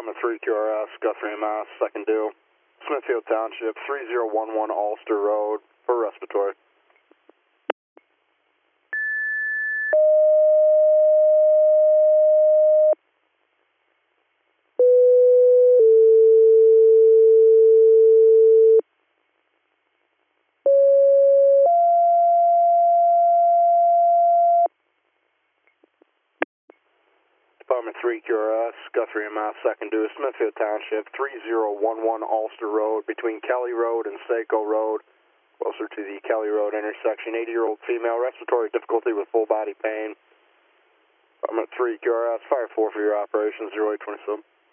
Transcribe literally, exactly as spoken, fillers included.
Department three Q R S, Guthrie, Mass, second due. Smithfield Township, three zero one one Ulster Road for respiratory. Department three Q R S, Guthrie, Mass, second due, Smithfield Township, three zero one one Ulster Road, between Kelly Road and Saco Road, closer to the Kelly Road intersection. eighty-year-old female, respiratory difficulty with full body pain. Department three Q R S, fire four for your operation, zero eight twenty-seven.